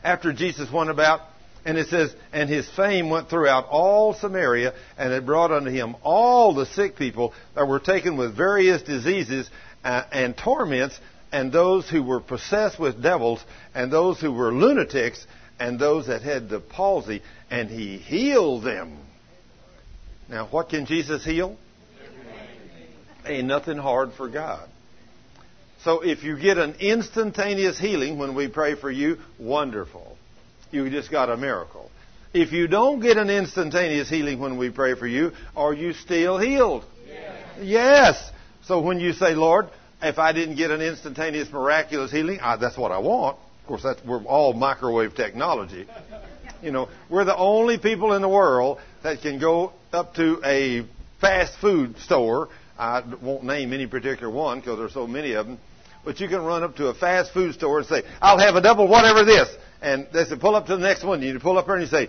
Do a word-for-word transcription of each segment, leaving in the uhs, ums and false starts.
after Jesus went about. And it says, and his fame went throughout all Samaria, and it brought unto him all the sick people that were taken with various diseases uh, and torments, and those who were possessed with devils, and those who were lunatics, and those that had the palsy, and he healed them. Now, what can Jesus heal? Ain't nothing hard for God. So if you get an instantaneous healing when we pray for you, wonderful. You just got a miracle. If you don't get an instantaneous healing when we pray for you, are you still healed? Yes. Yes. So when you say, Lord, if I didn't get an instantaneous miraculous healing, I, that's what I want. Of course, that's, we're all microwave technology. You know, we're the only people in the world that can go up to a fast food store. I won't name any particular one because there's so many of them. But you can run up to a fast food store and say, I'll have a double whatever this. And they say, pull up to the next one. You pull up there and you say,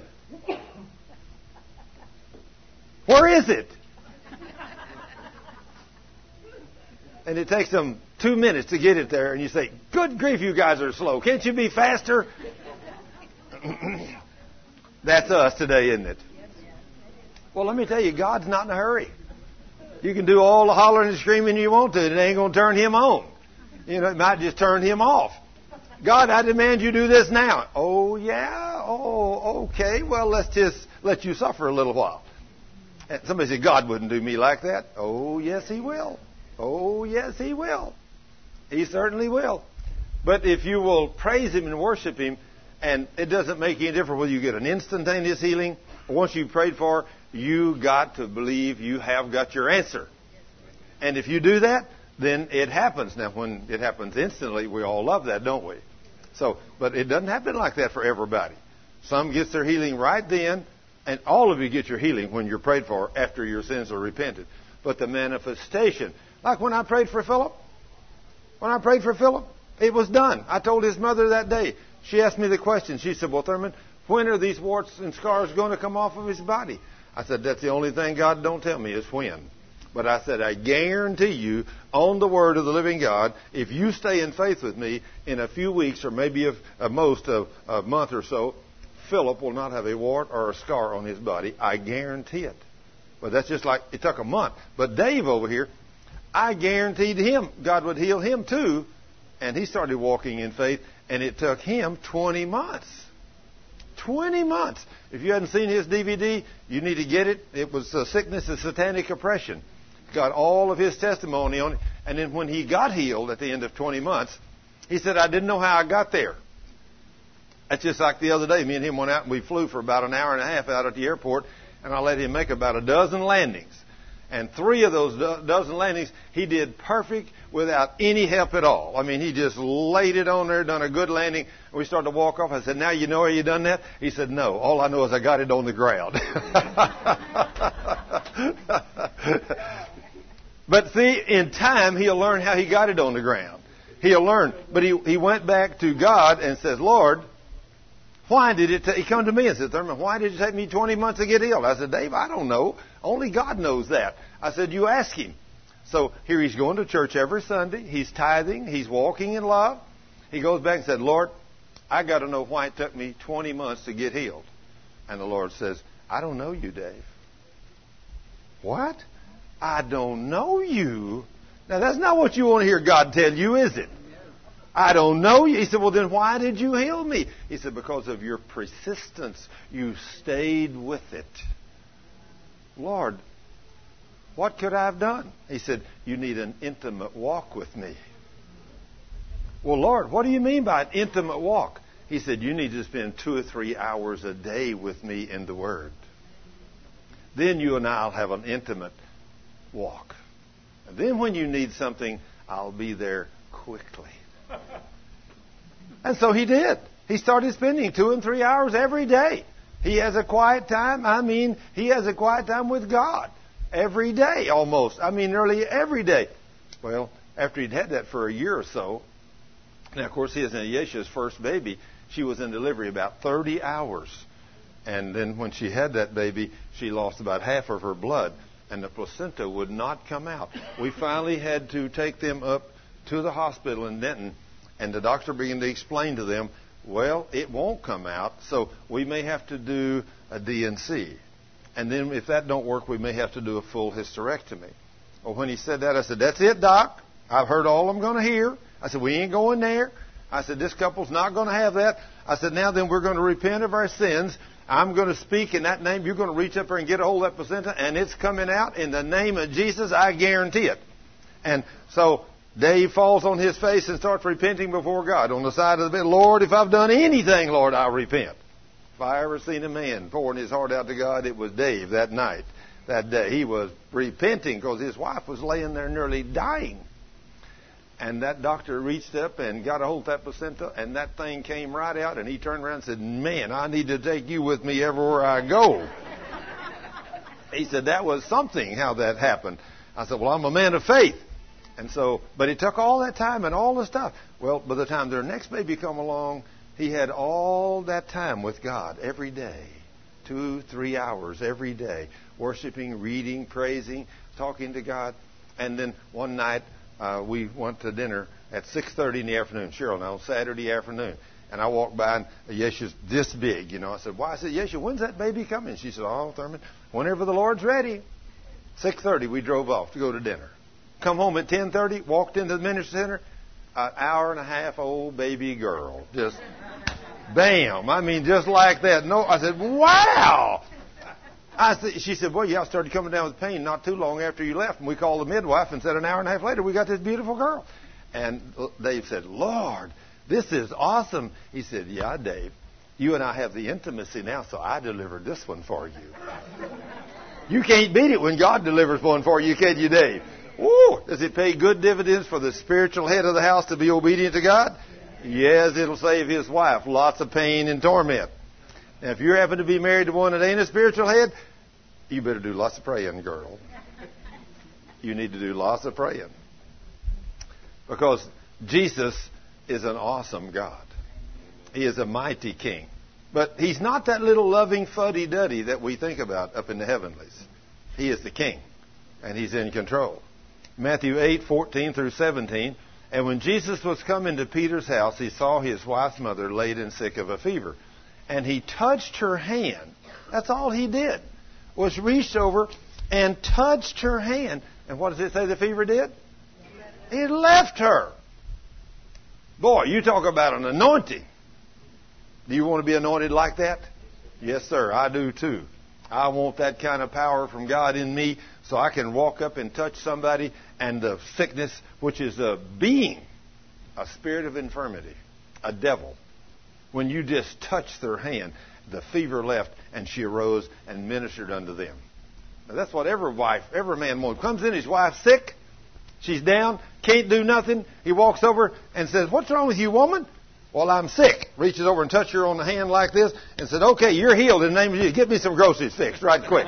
where is it? And it takes them two minutes to get it there. And you say, good grief, you guys are slow. Can't you be faster? That's us today, isn't it? Well, let me tell you, God's not in a hurry. You can do all the hollering and screaming you want to. It ain't going to turn him on. You know, it might just turn him off. God, I demand you do this now. Oh, yeah? Oh, okay. Well, let's just let you suffer a little while. And somebody said, God wouldn't do me like that. Oh, yes, he will. Oh, yes, he will. He certainly will. But if you will praise him and worship him, and it doesn't make any difference whether you get an instantaneous healing or once you've prayed for, you got to believe you have got your answer. And if you do that, then it happens. Now, when it happens instantly, we all love that, don't we? So, but it doesn't happen like that for everybody. Some gets their healing right then, and all of you get your healing when you're prayed for after your sins are repented. But the manifestation, like when I prayed for Philip, when I prayed for Philip, it was done. I told his mother that day. She asked me the question. She said, well, Thurman, when are these warts and scars going to come off of his body? I said, that's the only thing God don't tell me is when. But I said, I guarantee you, on the word of the living God, if you stay in faith with me, in a few weeks or maybe at most a, a month or so, Philip will not have a wart or a scar on his body. I guarantee it. But that's just like, it took a month. But Dave over here, I guaranteed him God would heal him too. And he started walking in faith, and it took him twenty months. twenty months. If you hadn't seen his D V D, you need to get it. It was uh, Sickness and Satanic Oppression. Got all of his testimony on it. And then when he got healed at the end of twenty months, he said, I didn't know how I got there. That's just like the other day. Me and him went out and we flew for about an hour and a half out at the airport, and I let him make about a dozen landings. And three of those do- dozen landings, he did perfect without any help at all. I mean, he just laid it on there, done a good landing. And we started to walk off. I said, now you know how you done that? He said, no. All I know is I got it on the ground. But see, in time, he'll learn how he got it on the ground. He'll learn. But he, he went back to God and says, Lord, why did it take, he come to me and said, Thurman, why did it take me twenty months to get healed? I said, Dave, I don't know. Only God knows that. I said, you ask him. So here he's going to church every Sunday. He's tithing. He's walking in love. He goes back and said, Lord, I got to know why it took me twenty months to get healed. And the Lord says, I don't know you, Dave. What? I don't know you? Now, that's not what you want to hear God tell you, is it? I don't know you. He said, well, then why did you heal me? He said, because of your persistence. You stayed with it. Lord, what could I have done? He said, you need an intimate walk with me. Well, Lord, what do you mean by an intimate walk? He said, you need to spend two or three hours a day with me in the Word. Then you and I will have an intimate walk. And then when you need something, I'll be there quickly. And so he did. He started spending two and three hours every day. He has a quiet time. I mean, he has a quiet time with God every day almost. I mean, nearly every day. Well, after he'd had that for a year or so, now, of course, his and Yesha's first baby, she was in delivery about thirty hours. And then when she had that baby, she lost about half of her blood, and the placenta would not come out. We finally had to take them up to the hospital in Denton, and the doctor began to explain to them Well, it won't come out, so we may have to do a D and C. And then if that don't work, we may have to do a full hysterectomy. Well, when he said that, I said, that's it, Doc. I've heard all I'm going to hear. I said, we ain't going there. I said, this couple's not going to have that. I said, now then we're going to repent of our sins. I'm going to speak in that name. You're going to reach up there and get a hold of that placenta, and it's coming out in the name of Jesus. I guarantee it. And so Dave falls on his face and starts repenting before God on the side of the bed. Lord, if I've done anything, Lord, I'll repent. If I ever seen a man pouring his heart out to God, it was Dave that night, that day. He was repenting because his wife was laying there nearly dying. And that doctor reached up and got a hold of that placenta, and that thing came right out, and he turned around and said, man, I need to take you with me everywhere I go. He said, that was something, how that happened. I said, well, I'm a man of faith. And so, but it took all that time and all the stuff. Well, by the time their next baby come along, he had all that time with God every day. Two, three hours every day. Worshiping, reading, praising, talking to God. And then one night, uh, we went to dinner at six thirty in the afternoon. Cheryl and I, on Saturday afternoon. And I walked by, and Yeshua's this big, you know. I said, why? I said, Yeshua, when's that baby coming? She said, oh, Thurman, whenever the Lord's ready. six thirty, we drove off to go to dinner. Come home at ten thirty, walked into the ministry center, an hour and a half old baby girl. Just bam. I mean, just like that. No, I said, wow. I said, she said, well, yeah, I started coming down with pain not too long after you left. And we called the midwife and said an hour and a half later, we got this beautiful girl. And Dave said, Lord, this is awesome. He said, yeah, Dave, you and I have the intimacy now, so I delivered this one for you. You can't beat it when God delivers one for you, can you, Dave? Woo! Does it pay good dividends for the spiritual head of the house to be obedient to God? Yes, it'll save his wife lots of pain and torment. Now, if you happen to be married to one that ain't a spiritual head, you better do lots of praying, girl. You need to do lots of praying. Because Jesus is an awesome God. He is a mighty king. But he's not that little loving fuddy-duddy that we think about up in the heavenlies. He is the king, and he's in control. Matthew eight, fourteen through seventeen. And when Jesus was come into Peter's house, he saw his wife's mother laid and sick of a fever. And he touched her hand. That's all he did, was reached over and touched her hand. And what does it say the fever did? It left her. Boy, you talk about an anointing. Do you want to be anointed like that? Yes, sir, I do too. I want that kind of power from God in me so I can walk up and touch somebody and the sickness, which is a being, a spirit of infirmity, a devil. When you just touch their hand, the fever left and she arose and ministered unto them. Now, that's what every wife, every man wants. Comes in, his wife's sick, she's down, can't do nothing. He walks over and says, what's wrong with you, woman? Well, I'm sick. Reaches over and touches her on the hand like this and said, okay, you're healed in the name of Jesus. Get me some groceries fixed right quick.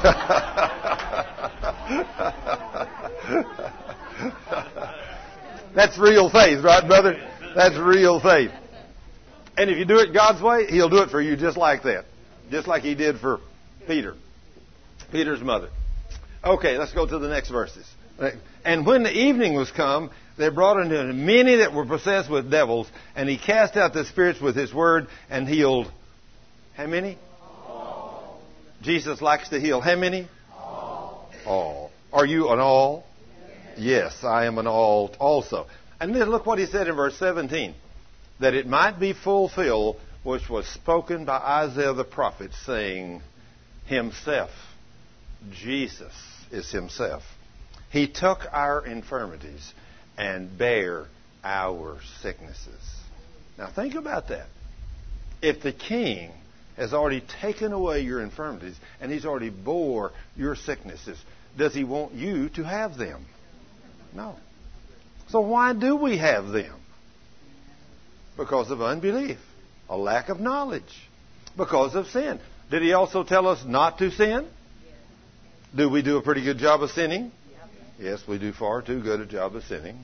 That's real faith, right, brother? That's real faith. And if you do it God's way, he'll do it for you just like that. Just like he did for Peter. Peter's mother. Okay, let's go to the next verses. And when the evening was come, they brought unto him many that were possessed with devils, and he cast out the spirits with his word and healed. How many? All. Jesus likes to heal. How many? All. All. Are you an all? Yes. Yes, I am an all also. And then look what he said in verse seventeen. That it might be fulfilled which was spoken by Isaiah the prophet, saying, himself, Jesus is himself. He took our infirmities and bear our sicknesses. Now think about that. If the king has already taken away your infirmities and he's already bore your sicknesses, does he want you to have them? No. So why do we have them? Because of unbelief, a lack of knowledge, because of sin. Did he also tell us not to sin? Do we do a pretty good job of sinning? Yes, we do far too good a job of sinning.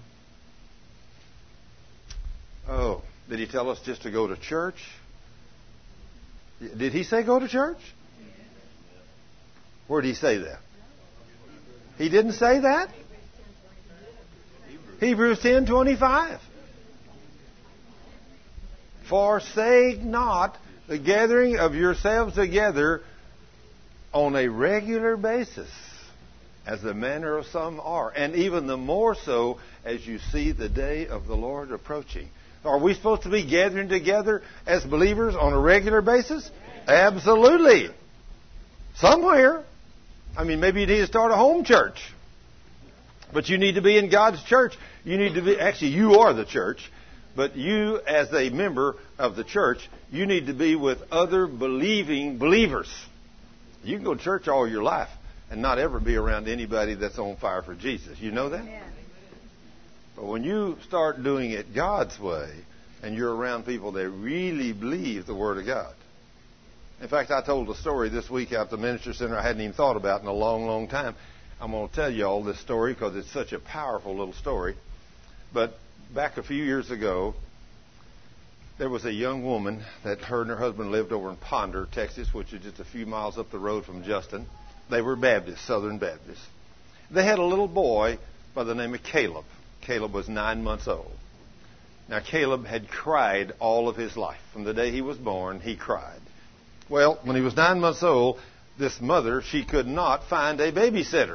Oh, did he tell us just to go to church? Did he say go to church? Where did he say that? He didn't say that? Hebrews ten twenty-five. forsake not the gathering of yourselves together on a regular basis, as the manner of some are, and even the more so as you see the day of the Lord approaching. Are we supposed to be gathering together as believers on a regular basis? Absolutely. Somewhere. I mean, maybe you need to start a home church. But you need to be in God's church. You need to be, actually, you are the church. But you, as a member of the church, you need to be with other believing believers. You can go to church all your life and not ever be around anybody that's on fire for Jesus. You know that? Yeah. But when you start doing it God's way, and you're around people that really believe the Word of God. In fact, I told a story this week out at the Ministry Center I hadn't even thought about in a long, long time. I'm going to tell you all this story because it's such a powerful little story. But back a few years ago, there was a young woman that her and her husband lived over in Ponder, Texas, which is just a few miles up the road from Justin. They were Baptists, Southern Baptists. They had a little boy by the name of Caleb. Caleb was nine months old. Now, Caleb had cried all of his life. From the day he was born, he cried. Well, when he was nine months old, this mother, she could not find a babysitter.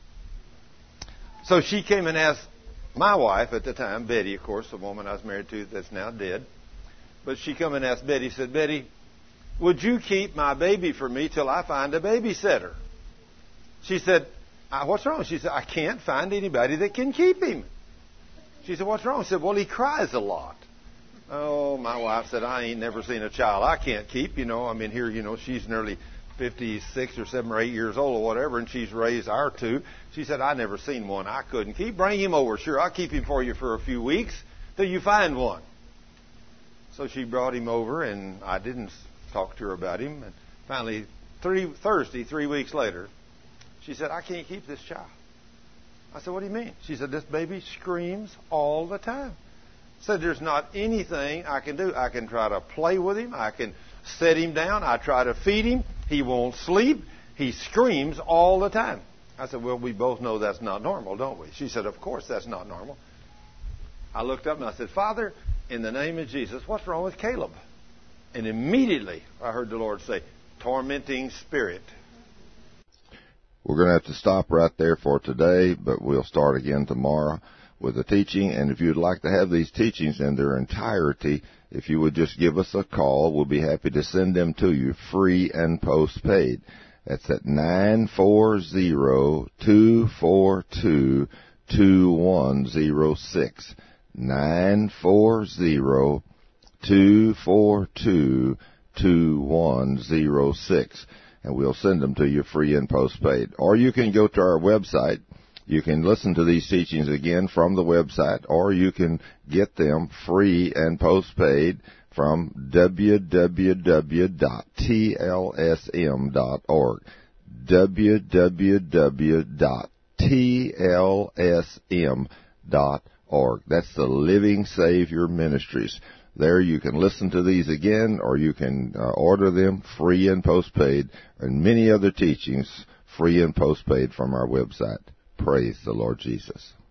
So she came and asked my wife at the time, Betty, of course, the woman I was married to that's now dead. But she come and asked Betty, said, Betty, would you keep my baby for me till I find a babysitter? She said, what's wrong? She said, I can't find anybody that can keep him. She said, what's wrong? She said, well, he cries a lot. Oh, my wife said, I ain't never seen a child I can't keep. You know, I mean, here, you know, she's nearly fifty-six or seven or eight years old or whatever, and she's raised our two. She said, I never seen one I couldn't keep. Bring him over. Sure, I'll keep him for you for a few weeks till you find one. So she brought him over, and I didn't talk to her about him. And finally, three, Thursday, three weeks later, she said, I can't keep this child. I said, what do you mean? She said, this baby screams all the time. I said, there's not anything I can do. I can try to play with him. I can set him down. I try to feed him. He won't sleep. He screams all the time. I said, well, we both know that's not normal, don't we? She said, of course that's not normal. I looked up and I said, Father, in the name of Jesus, what's wrong with Caleb? And immediately I heard the Lord say, tormenting spirit. We're going to have to stop right there for today, but we'll start again tomorrow with the teaching. And if you'd like to have these teachings in their entirety, if you would just give us a call, we'll be happy to send them to you free and postpaid. That's at nine four zero, two four two, two one zero six. nine four zero, two four two, two one zero six. And we'll send them to you free and postpaid. Or you can go to our website. You can listen to these teachings again from the website, or you can get them free and postpaid from w w w dot t l s m dot org. w w w dot t l s m dot org. That's the Living Savior Ministries. There you can listen to these again, or you can uh, order them free and postpaid, and many other teachings free and postpaid from our website. Praise the Lord Jesus.